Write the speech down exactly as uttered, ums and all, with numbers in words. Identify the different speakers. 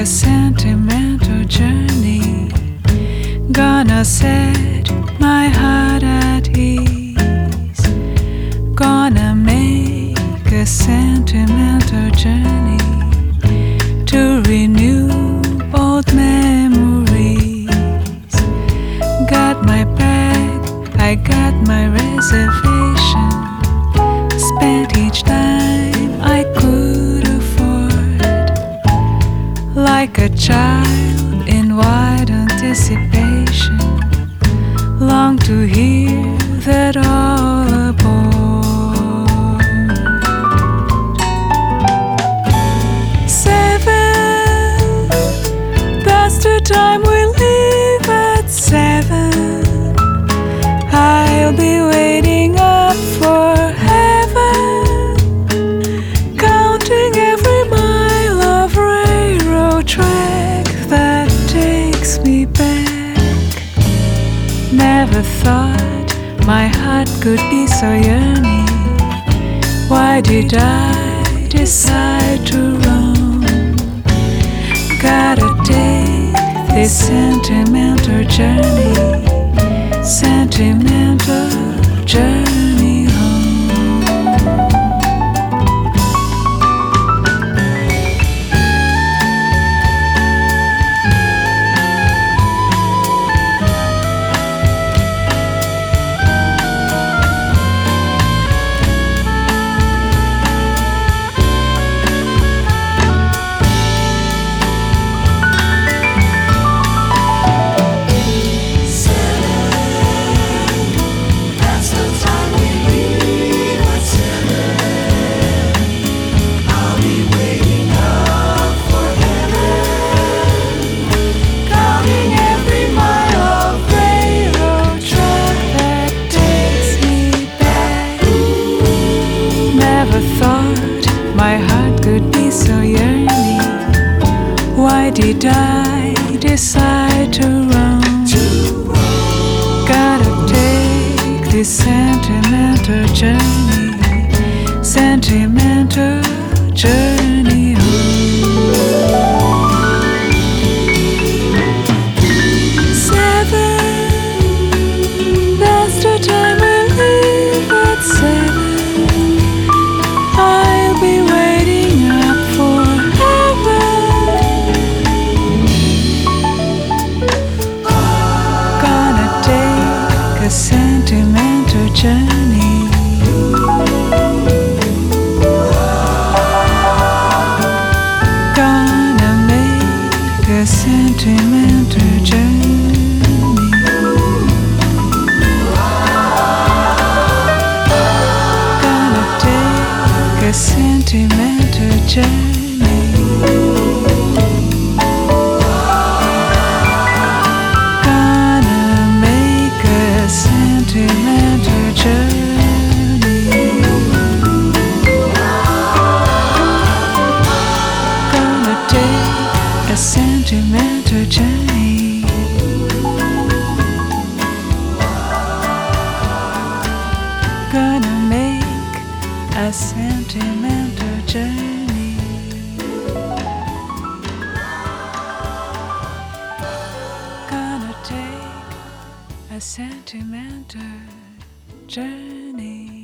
Speaker 1: a sentimental journey. Gonna set my heart at ease. Gonna make a sentimental journey to renew old memories. Got my bag, I got my reservation. Spent each time I could afford, like a child in wide anticipation. Long to hear that all aboard. Seven, that's the time we leave at seven. I'll be waiting up for heaven, counting every mile of railroad track that takes me back. Never thought my heart could be so yearning. Why did I decide to roam? Gotta take this sentimental journey, sentimental journey home. Never thought my heart could be so yearning. Why did I decide to roam? Gotta take this sentimental journey, sentimental journey home. Seven, that's the time we leave at seven. I'll be waiting up for heaven. Gonna take a sentimental journey. Gonna make a sentimental journey. Gonna take a sentimental journey. Gonna make a sentimental journey. Gonna take a sentimental journey. Gonna make a sentimental journey. Gonna take a sentimental journey.